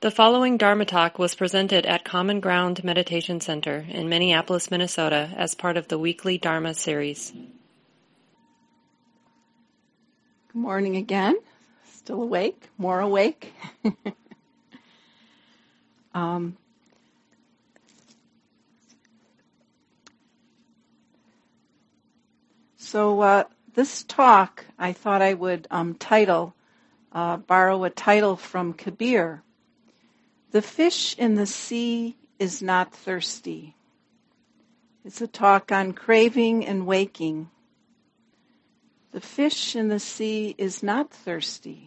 The following Dharma talk was presented at Common Ground Meditation Center in Minneapolis, Minnesota, as part of the weekly Dharma series. Good morning again. Still awake? More awake? So this talk, I thought I would borrow a title from Kabir. The fish in the sea is not thirsty. It's a talk on craving and waking. The fish in the sea is not thirsty.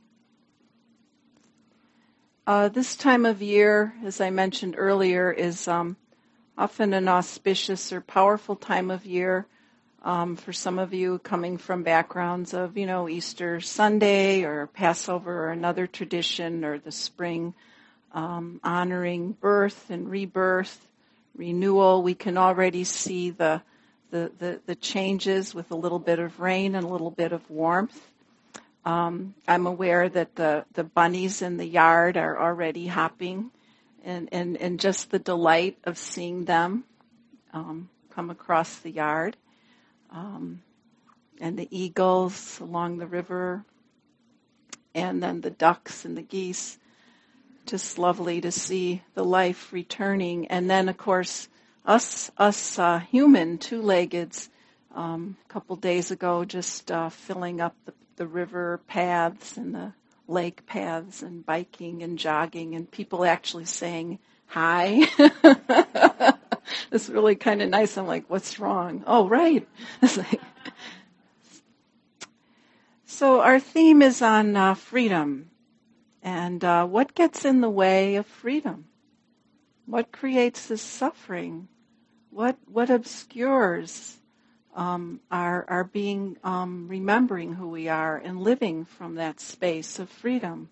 This time of year, as I mentioned earlier, is often an auspicious or powerful time of year for some of you coming from backgrounds of, Easter Sunday or Passover or another tradition, or the spring, honoring birth and rebirth, renewal. We can already see the changes with a little bit of rain and a little bit of warmth. I'm aware that the bunnies in the yard are already hopping, and just the delight of seeing them come across the yard, and the eagles along the river, and then the ducks and the geese. Just lovely to see the life returning. And then, of course, us human two-leggeds, a couple days ago, just filling up the river paths and the lake paths and biking and jogging, and people actually saying hi. It's really kind of nice. I'm like, what's wrong? Oh, right. So our theme is on freedom. And what gets in the way of freedom? What creates this suffering? What obscures our being, remembering who we are and living from that space of freedom?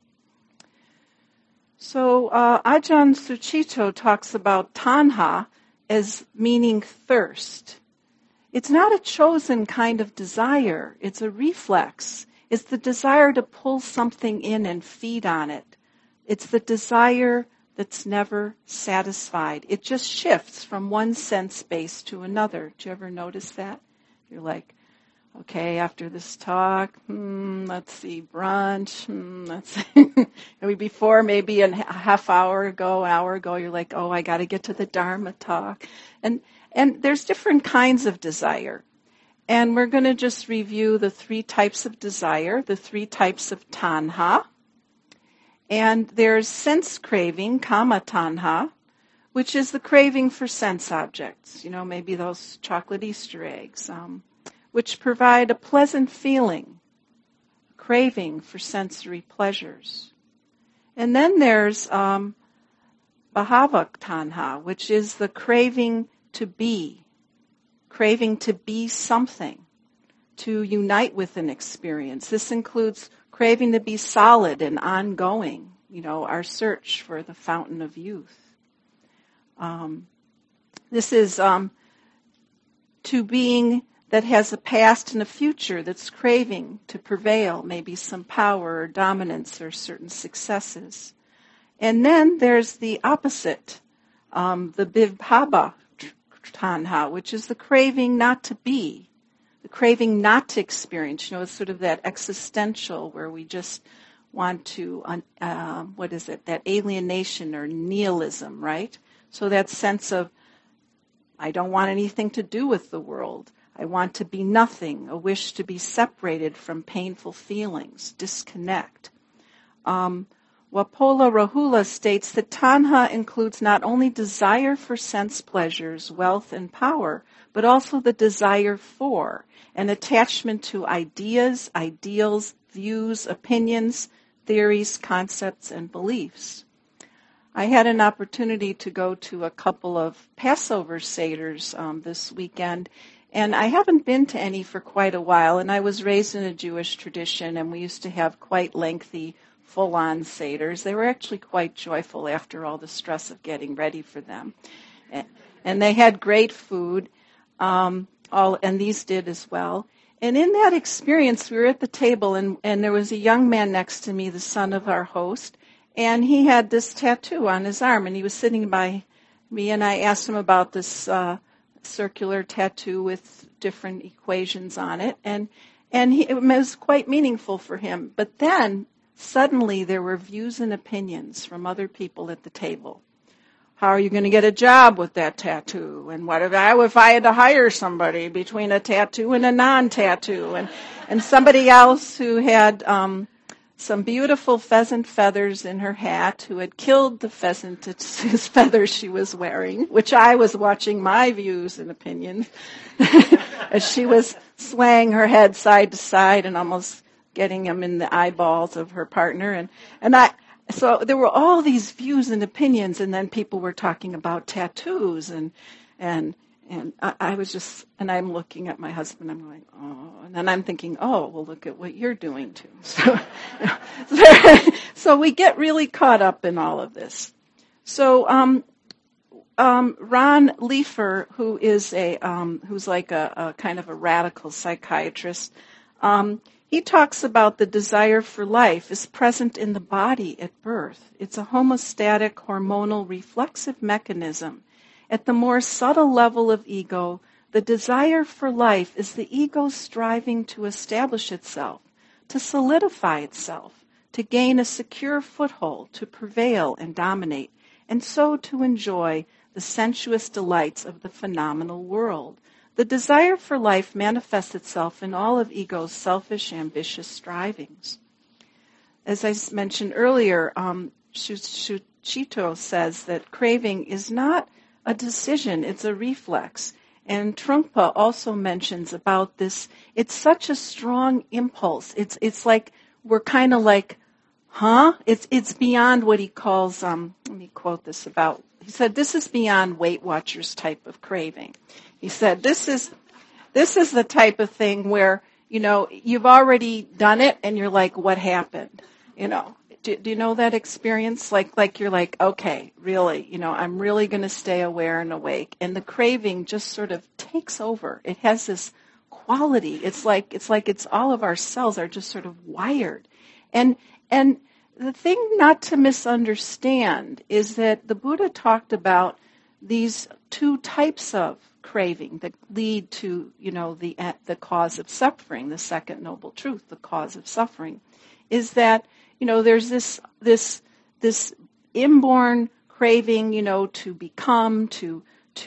So Ajahn Sucitto talks about tanha as meaning thirst. It's not a chosen kind of desire. It's a reflex. It's the desire to pull something in and feed on it. It's the desire that's never satisfied. It just shifts from one sense base to another. Do you ever notice that? You're like, okay, after this talk, let's see, brunch, let's see. Before, maybe a half hour ago, an hour ago, you're like, oh, I got to get to the Dharma talk. And there's different kinds of desire. And we're going to just review the three types of desire, the three types of tanha. And there's sense craving, kama tanha, which is the craving for sense objects, maybe those chocolate Easter eggs, which provide a pleasant feeling, craving for sensory pleasures. And then there's bhava tanha, which is the craving to be something, to unite with an experience. This includes craving to be solid and ongoing, our search for the fountain of youth. This is to being that has a past and a future that's craving to prevail, maybe some power or dominance or certain successes. And then there's the opposite, the vibhava tanha, which is the craving not to be, the craving not to experience. It's sort of that existential where we just want to, that alienation or nihilism, right? So that sense of, I don't want anything to do with the world. I want to be nothing, a wish to be separated from painful feelings, disconnect. Wapola Rahula states that tanha includes not only desire for sense pleasures, wealth, and power, but also the desire for an attachment to ideas, ideals, views, opinions, theories, concepts, and beliefs. I had an opportunity to go to a couple of Passover Seders this weekend, and I haven't been to any for quite a while, and I was raised in a Jewish tradition, and we used to have quite lengthy full-on Seders. They were actually quite joyful after all the stress of getting ready for them. And they had great food, and these did as well. And in that experience, we were at the table, and there was a young man next to me, the son of our host, And he had this tattoo on his arm, and he was sitting by me, and I asked him about this circular tattoo with different equations on it, and it was quite meaningful for him. But then, suddenly, there were views and opinions from other people at the table. How are you going to get a job with that tattoo? And what if I had to hire somebody between a tattoo and a non-tattoo? And somebody else who had some beautiful pheasant feathers in her hat, who had killed the pheasant whose feathers she was wearing, which I was watching my views and opinions as she was swaying her head side to side and almost getting him in the eyeballs of her partner. So there were all these views and opinions, and then people were talking about tattoos, and I was just, and I'm looking at my husband, I'm going, oh, and then I'm thinking, oh, well, look at what you're doing too. So we get really caught up in all of this. So Ron Leifer, who is who's like a kind of a radical psychiatrist, he talks about the desire for life is present in the body at birth. It's a homeostatic, hormonal, reflexive mechanism. At the more subtle level of ego, the desire for life is the ego striving to establish itself, to solidify itself, to gain a secure foothold, to prevail and dominate, and so to enjoy the sensuous delights of the phenomenal world. The desire for life manifests itself in all of ego's selfish, ambitious strivings. As I mentioned earlier, Shuchito says that craving is not a decision, it's a reflex. And Trungpa also mentions about this, it's such a strong impulse. It's like, we're kind of like, huh? It's beyond what he calls, let me quote this about, he said, this is beyond Weight Watchers type of craving. He said, this is the type of thing where, you've already done it and you're like, what happened? Do you know that experience? Like you're like, okay, really, I'm really going to stay aware and awake. And the craving just sort of takes over. It has this quality. It's like it's all of our cells are just sort of wired. And the thing not to misunderstand is that the Buddha talked about these two types of craving that lead to, the cause of suffering, the second noble truth, the cause of suffering, is that, there's this inborn craving, to become, to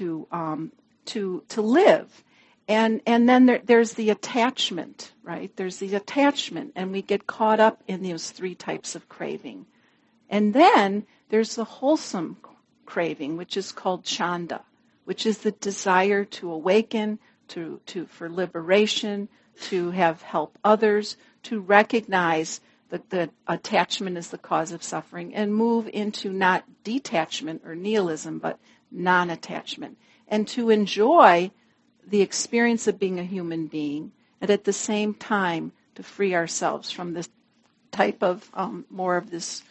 live. And then there's the attachment, right? There's the attachment, and we get caught up in those three types of craving. And then there's the wholesome craving, which is called chanda, which is the desire to awaken, for liberation, to help others, to recognize that the attachment is the cause of suffering, and move into not detachment or nihilism, but non-attachment, and to enjoy the experience of being a human being, and at the same time to free ourselves from this type of more of this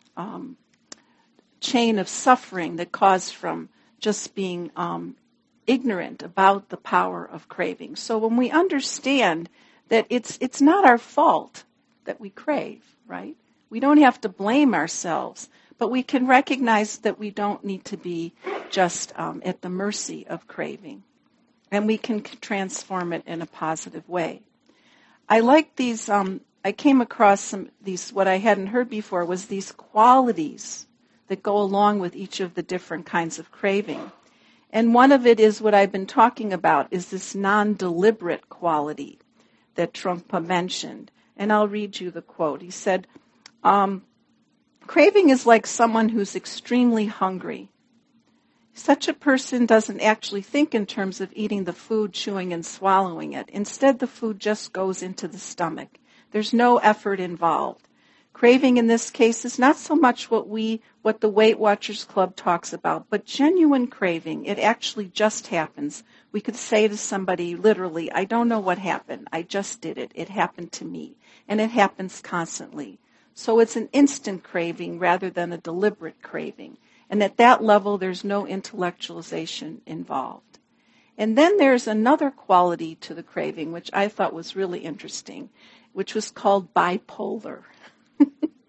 chain of suffering that caused from just being ignorant about the power of craving. So when we understand that it's not our fault that we crave, right? We don't have to blame ourselves, but we can recognize that we don't need to be just at the mercy of craving. And we can transform it in a positive way. I like these, I came across what I hadn't heard before was these qualities that go along with each of the different kinds of craving. And one of it is what I've been talking about, is this non-deliberate quality that Trungpa mentioned. And I'll read you the quote. He said, craving is like someone who's extremely hungry. Such a person doesn't actually think in terms of eating the food, chewing and swallowing it. Instead, the food just goes into the stomach. There's no effort involved. Craving in this case is not so much what the Weight Watchers Club talks about, but genuine craving. It actually just happens. We could say to somebody literally, I don't know what happened. I just did it. It happened to me. And it happens constantly. So it's an instant craving rather than a deliberate craving. And at that level, there's no intellectualization involved. And then there's another quality to the craving, which I thought was really interesting, which was called bipolar.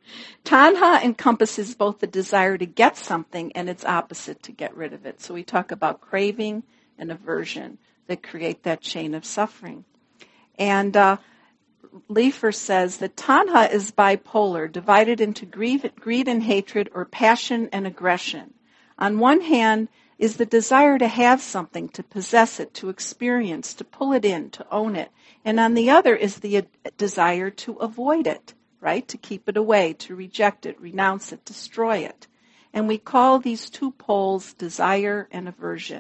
Tanha encompasses both the desire to get something and its opposite, to get rid of it. So we talk about craving and aversion that create that chain of suffering. And Leifer says that Tanha is bipolar, divided into greed and hatred, or passion and aggression. On one hand is the desire to have something, to possess it, to experience, to pull it in, to own it. And on the other is the desire to avoid it, right? To keep it away, to reject it, renounce it, destroy it. And we call these two poles desire and aversion.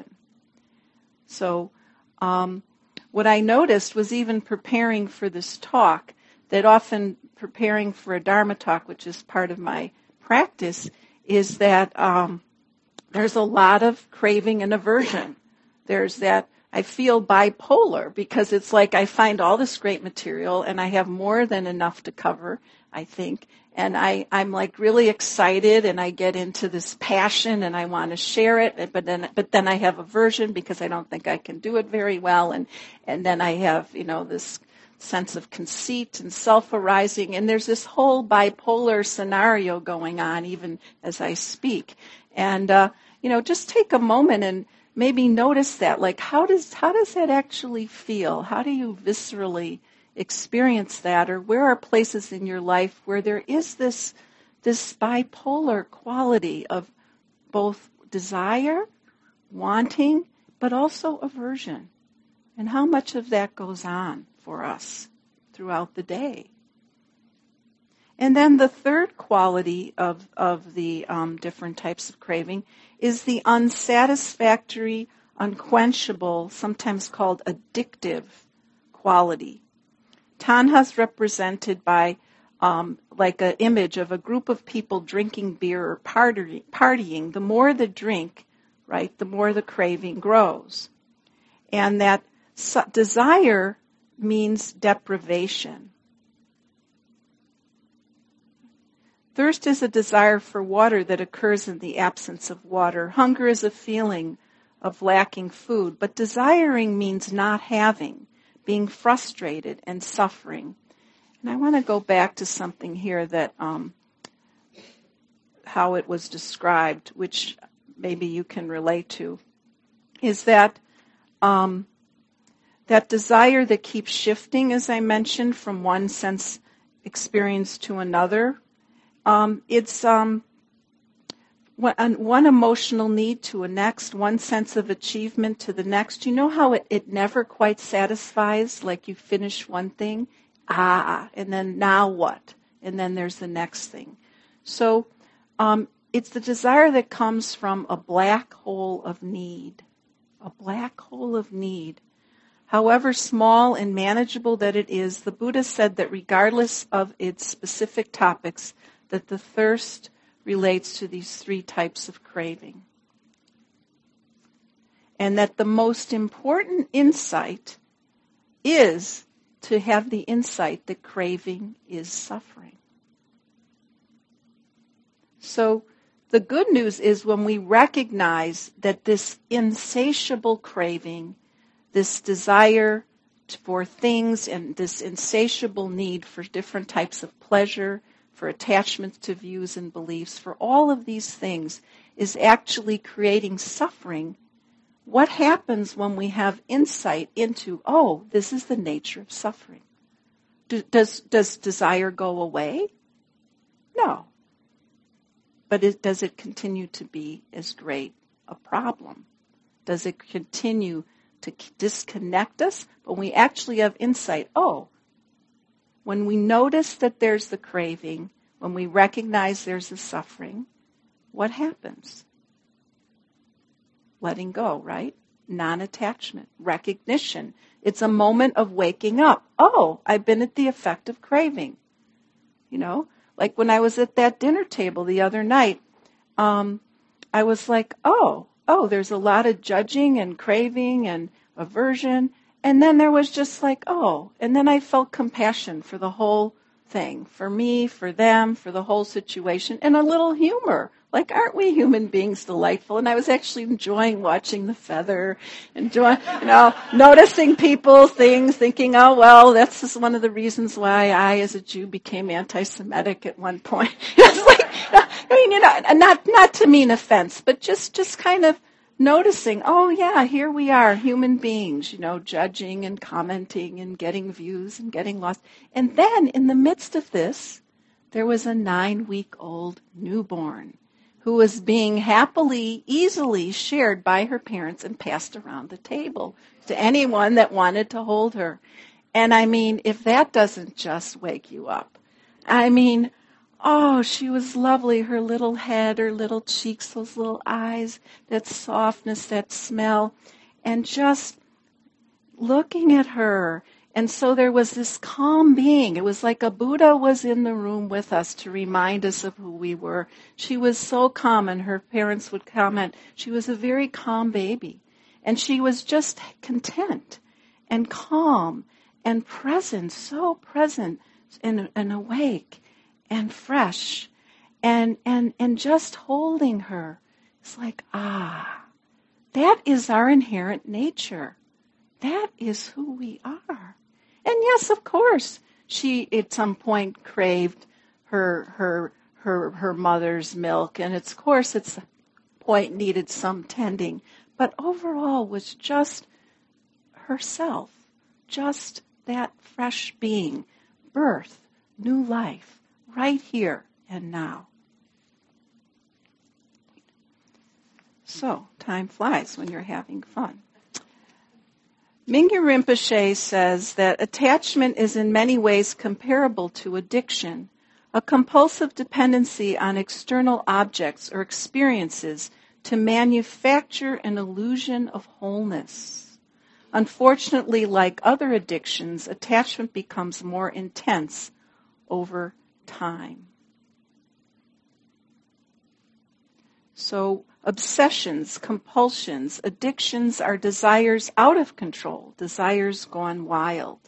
So what I noticed was, even preparing for this talk, that often preparing for a Dharma talk, which is part of my practice, is that there's a lot of craving and aversion. There's that I feel bipolar, because it's like I find all this great material and I have more than enough to cover, I think. And I'm like really excited, and I get into this passion and I want to share it, but then I have aversion because I don't think I can do it very well, and then I have, this sense of conceit and self-arising, and there's this whole bipolar scenario going on even as I speak. And just take a moment and maybe notice that, like, how does that actually feel? How do you viscerally experience that? Or where are places in your life where there is this bipolar quality of both desire, wanting, but also aversion? And how much of that goes on for us throughout the day? And then the third quality of the different types of craving is the unsatisfactory, unquenchable, sometimes called addictive quality. Tanha is represented by like an image of a group of people drinking beer or partying. The more the drink, right, the more the craving grows. And that desire means deprivation. Thirst is a desire for water that occurs in the absence of water. Hunger is a feeling of lacking food. But desiring means not having, being frustrated and suffering. And I want to go back to something here that how it was described, which maybe you can relate to, is that that desire that keeps shifting, as I mentioned, from one sense experience to another. It's one emotional need to a next, one sense of achievement to the next. You know how it never quite satisfies, like you finish one thing, and then now what? And then there's the next thing. So it's the desire that comes from a black hole of need. A black hole of need. However small and manageable that it is, the Buddha said that regardless of its specific topics, that the thirst relates to these three types of craving. And that the most important insight is to have the insight that craving is suffering. So the good news is, when we recognize that this insatiable craving, this desire for things, and this insatiable need for different types of pleasure, for attachments to views and beliefs, for all of these things, is actually creating suffering. What happens when we have insight into, this is the nature of suffering? Does desire go away? No. But does it continue to be as great a problem? Does it continue to disconnect us? But we actually have insight, when we notice that there's the craving, when we recognize there's the suffering, what happens? Letting go, right? Non-attachment, recognition. It's a moment of waking up. I've been at the effect of craving. Like when I was at that dinner table the other night, I was like, there's a lot of judging and craving and aversion. And then there was just like, and then I felt compassion for the whole thing for me, for them, for the whole situation, and a little humor. Like, aren't we human beings delightful? And I was actually enjoying watching the feather, noticing people, things, thinking, oh, well, that's just one of the reasons why I, as a Jew, became anti-Semitic at one point. It's like, not to mean offense, but just kind of noticing, oh yeah, here we are, human beings, judging and commenting and getting views and getting lost. And then in the midst of this, there was a 9-week-old newborn who was being happily, easily shared by her parents and passed around the table to anyone that wanted to hold her. And I mean, if that doesn't just wake you up, oh, she was lovely. Her little head, her little cheeks, those little eyes, that softness, that smell, and just looking at her. And so there was this calm being. It was like a Buddha was in the room with us to remind us of who we were. She was so calm, and her parents would comment, she was a very calm baby. And she was just content and calm and present, so present and awake and fresh, and just holding her. It's like, that is our inherent nature. That is who we are. And yes, of course, she at some point craved her mother's milk, and of course at some point needed some tending, but overall was just herself, just that fresh being, birth, new life, right here and now. So, time flies when you're having fun. Mingyur Rinpoche says that attachment is in many ways comparable to addiction, a compulsive dependency on external objects or experiences to manufacture an illusion of wholeness. Unfortunately, like other addictions, attachment becomes more intense over time. So obsessions, compulsions, addictions are desires out of control, desires gone wild.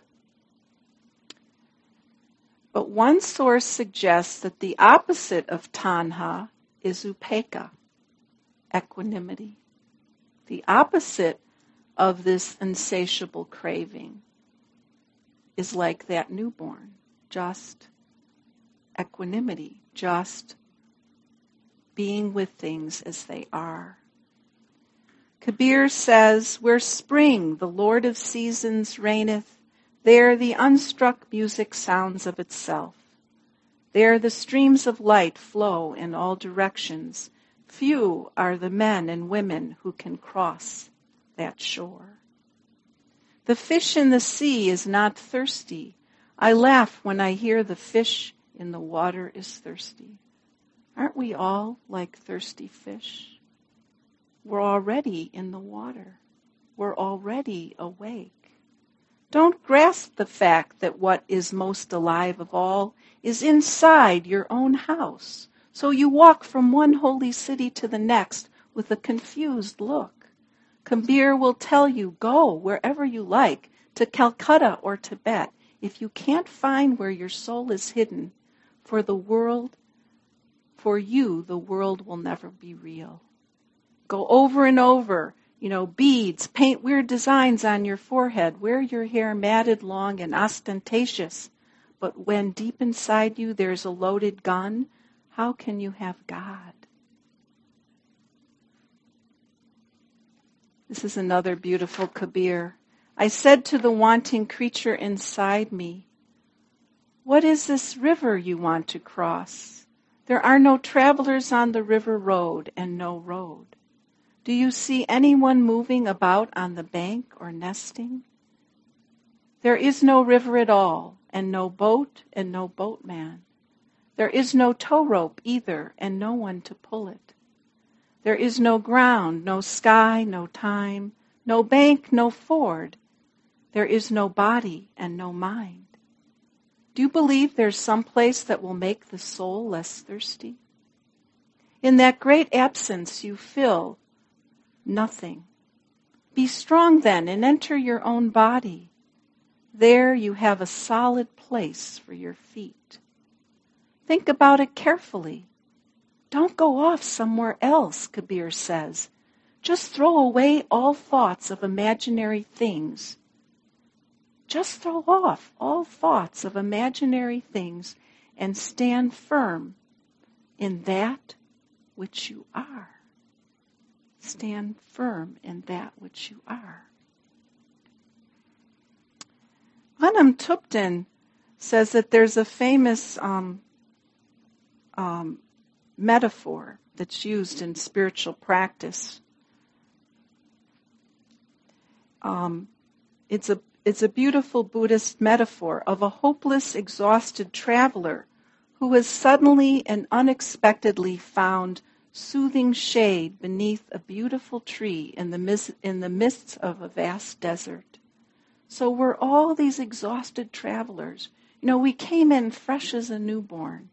But one source suggests that the opposite of tanha is upekkha, equanimity. The opposite of this insatiable craving is like that newborn, just equanimity, just being with things as they are. Kabir says, where spring, the Lord of seasons, reigneth, there the unstruck music sounds of itself. There the streams of light flow in all directions. Few are the men and women who can cross that shore. The fish in the sea is not thirsty. I laugh when I hear the fish in the water is thirsty. Aren't we all like thirsty fish? We're already in the water. We're already awake. Don't grasp the fact that what is most alive of all is inside your own house. So you walk from one holy city to the next with a confused look. Kabir will tell you, go wherever you like, to Calcutta or Tibet. If you can't find where your soul is hidden, for you, the world will never be real. Go over and over, beads, paint weird designs on your forehead, wear your hair matted long and ostentatious. But when deep inside you there's a loaded gun, how can you have God? This is another beautiful Kabir. I said to the wanting creature inside me, what is this river you want to cross? There are no travelers on the river road and no road. Do you see anyone moving about on the bank or nesting? There is no river at all, and no boat and no boatman. There is no tow rope either, and no one to pull it. There is no ground, no sky, no time, no bank, no ford. There is no body and no mind. Do you believe there's some place that will make the soul less thirsty? In that great absence you feel nothing. Be strong then and enter your own body. There you have a solid place for your feet. Think about it carefully. Don't go off somewhere else, Kabir says. Just throw away all thoughts of imaginary things. Just throw off all thoughts of imaginary things and stand firm in that which you are. Stand firm in that which you are. Anam Tupten says that there's a famous metaphor that's used in spiritual practice. It's a beautiful Buddhist metaphor of a hopeless, exhausted traveler who has suddenly and unexpectedly found soothing shade beneath a beautiful tree in the midst of a vast desert. So we're all these exhausted travelers. We came in fresh as a newborn.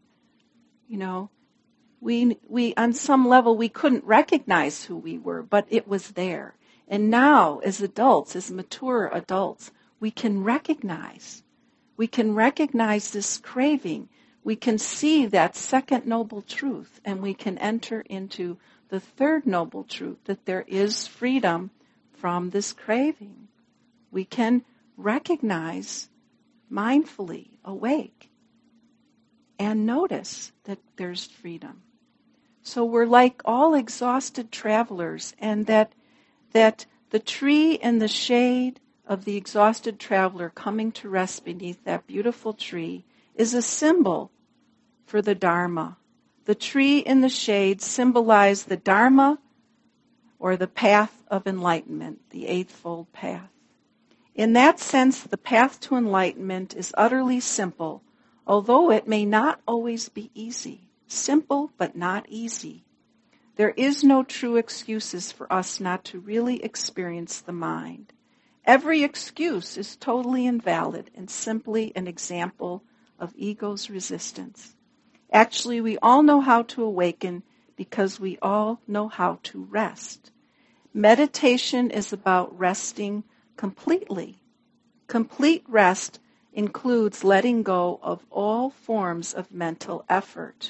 We on some level we couldn't recognize who we were, but it was there. And now, as adults, as mature adults, we can recognize this craving. We can see that second noble truth, and we can enter into the third noble truth, that there is freedom from this craving. We can recognize mindfully, awake, and notice that there's freedom. So we're like all exhausted travelers, and that the tree and the shade of the exhausted traveler coming to rest beneath that beautiful tree is a symbol for the Dharma. The tree and the shade symbolize the Dharma, or the path of enlightenment, the Eightfold Path. In that sense, the path to enlightenment is utterly simple, although it may not always be easy. Simple, but not easy. There is no true excuses for us not to really experience the mind. Every excuse is totally invalid and simply an example of ego's resistance. Actually, we all know how to awaken because we all know how to rest. Meditation is about resting completely. Complete rest includes letting go of all forms of mental effort.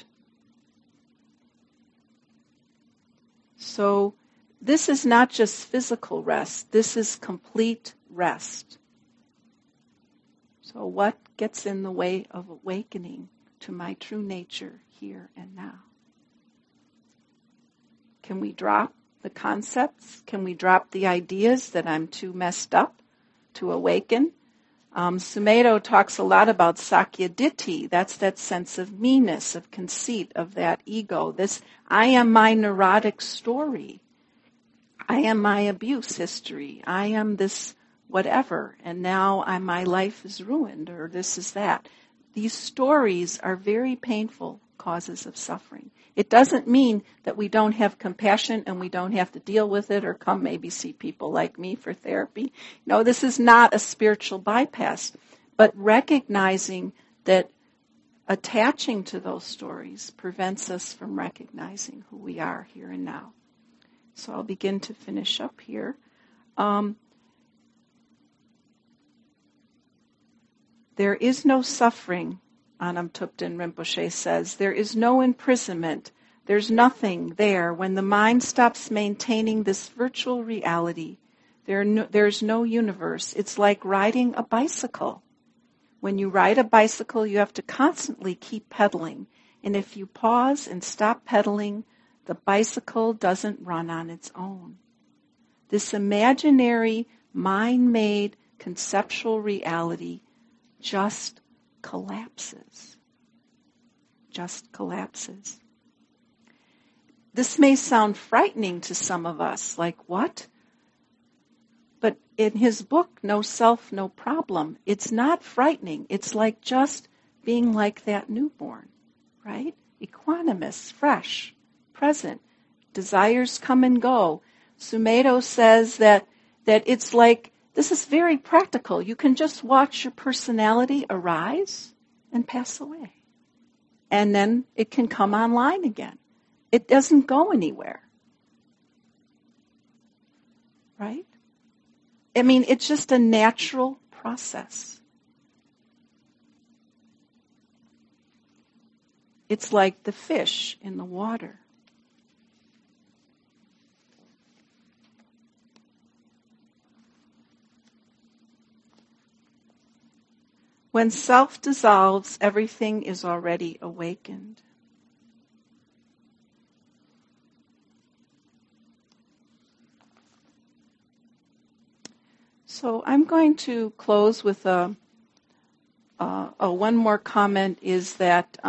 So this is not just physical rest, this is complete rest. So what gets in the way of awakening to my true nature here and now? Can we drop the concepts? Can we drop the ideas that I'm too messed up to awaken? Sumedho talks a lot about Sakyaditthi. That's that sense of meanness, of conceit, of that ego. This, I am my neurotic story. I am my abuse history. I am this whatever, and now my life is ruined, or this is that. These stories are very painful causes of suffering. It doesn't mean that we don't have compassion and we don't have to deal with it or come maybe see people like me for therapy. No, this is not a spiritual bypass, but recognizing that attaching to those stories prevents us from recognizing who we are here and now. So I'll begin to finish up here. There is no suffering, Anam Tupten Rinpoche says. There is no imprisonment. There's nothing there. When the mind stops maintaining this virtual reality, there's no universe. It's like riding a bicycle. When you ride a bicycle, you have to constantly keep pedaling. And if you pause and stop pedaling, the bicycle doesn't run on its own. This imaginary, mind-made, conceptual reality just collapses. Just collapses. This may sound frightening to some of us, like what? But in his book, No Self, No Problem, it's not frightening. It's like just being like that newborn, right? Equanimous, fresh, present. Desires come and go. Sumedho says that it's like, this is very practical. You can just watch your personality arise and pass away. And then it can come online again. It doesn't go anywhere. Right? I mean, it's just a natural process. It's like the fish in the water. When self dissolves, everything is already awakened. So I'm going to close with one more comment is that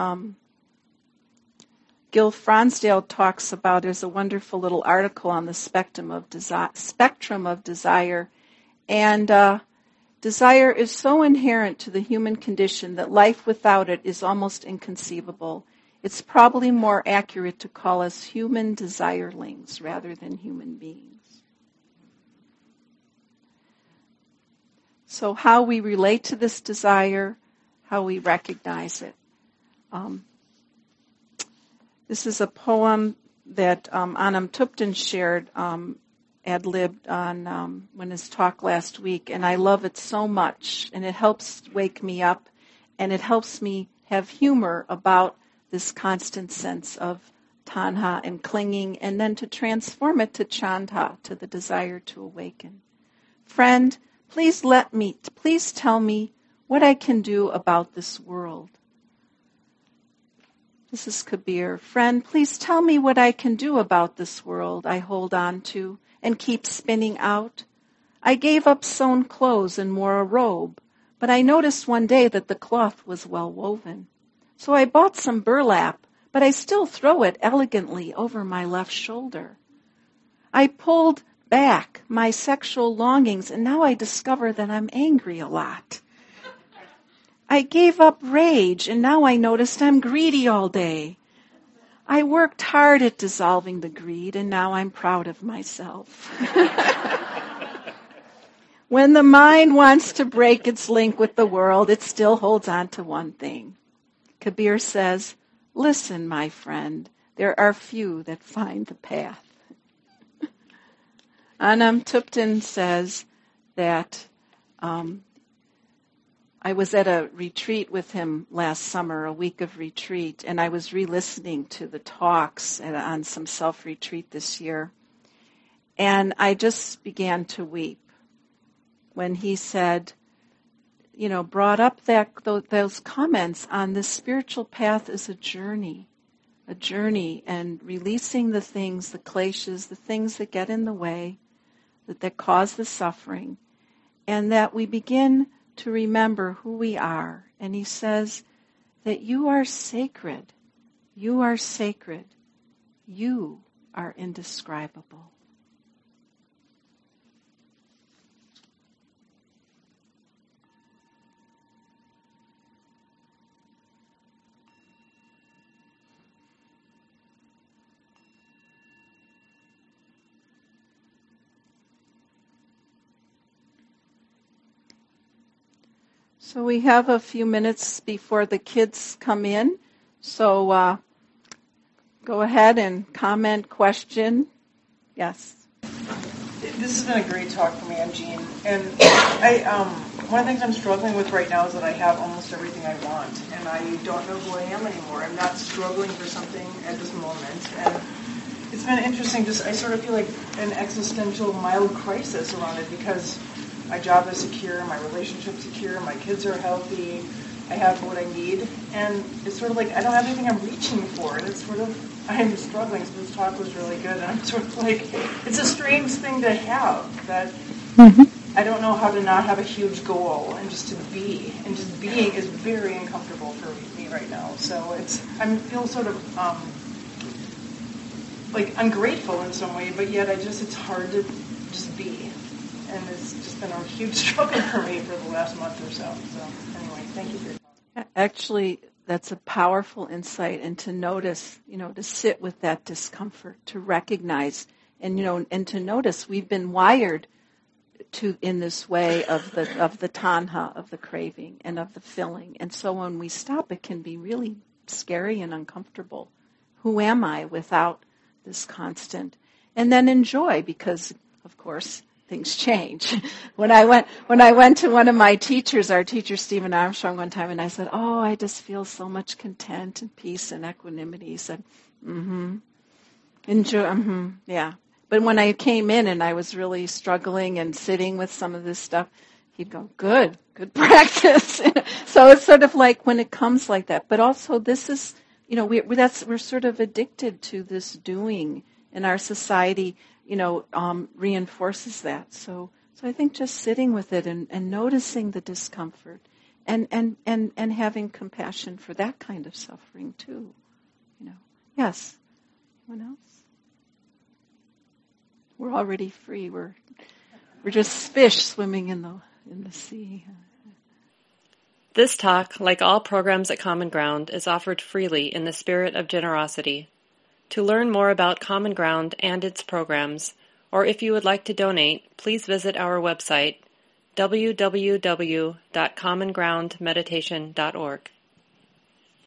Gil Fronsdale talks about, there's a wonderful little article on the spectrum of desire, and desire is so inherent to the human condition that life without it is almost inconceivable. It's probably more accurate to call us human desirelings rather than human beings. So how we relate to this desire, how we recognize it. This is a poem that Anam Tupten shared, ad-libbed on when his talk last week, and I love it so much, and it helps wake me up, and it helps me have humor about this constant sense of tanha and clinging, and then to transform it to chandha, to the desire to awaken. Friend, please tell me what I can do about this world. This is Kabir. Friend, please tell me what I can do about this world I hold on to and keep spinning out. I gave up sewn clothes and wore a robe, but I noticed one day that the cloth was well woven. So I bought some burlap, but I still throw it elegantly over my left shoulder. I pulled back my sexual longings, and now I discover that I'm angry a lot. I gave up rage, and now I noticed I'm greedy all day. I worked hard at dissolving the greed, and now I'm proud of myself. When the mind wants to break its link with the world, it still holds on to one thing. Kabir says, listen, my friend, there are few that find the path. Anam Tupten says that I was at a retreat with him last summer, a week of retreat, and I was re-listening to the talks on some self-retreat this year. And I just began to weep when he said, brought up those comments on the spiritual path as a journey, and releasing the things, the kleshas, the things that get in the way, that cause the suffering, and that we begin to remember who we are. And he says that you are sacred. You are sacred. You are indescribable. So we have a few minutes before the kids come in. So go ahead and comment, question. Yes. This has been a great talk for me. I'm Jean. And one of the things I'm struggling with right now is that I have almost everything I want. And I don't know who I am anymore. I'm not struggling for something at this moment. And it's been interesting. I sort of feel like an existential mild crisis around it because my job is secure, my relationship's secure, my kids are healthy, I have what I need, and it's sort of like I don't have anything I'm reaching for, and it's sort of, I'm struggling, so this talk was really good, and I'm sort of like, it's a strange thing to have, that I don't know how to not have a huge goal, and just to be, and just being is very uncomfortable for me right now, so I feel sort of, like ungrateful in some way, but yet it's hard to just be. And it's just been a huge struggle for me for the last month or so. So anyway, thank you for your talk. Actually, that's a powerful insight, and to notice, to sit with that discomfort, to recognize, and to notice we've been wired in this way of the tanha, of the craving, and of the filling. And so when we stop, it can be really scary and uncomfortable. Who am I without this constant? And then enjoy, because, of course, things change. When I went to one of my teachers, our teacher Stephen Armstrong, one time, and I said, "Oh, I just feel so much content and peace and equanimity." He said, enjoy, yeah. But when I came in and I was really struggling and sitting with some of this stuff, he'd go, good practice. So it's sort of like when it comes like that. But also this is, we're sort of addicted to this doing, and our society, reinforces that. So I think just sitting with it and noticing the discomfort and having compassion for that kind of suffering too. Yes. Anyone else? We're already free. We're just fish swimming in the sea. This talk, like all programs at Common Ground, is offered freely in the spirit of generosity. To learn more about Common Ground and its programs, or if you would like to donate, please visit our website, www.commongroundmeditation.org.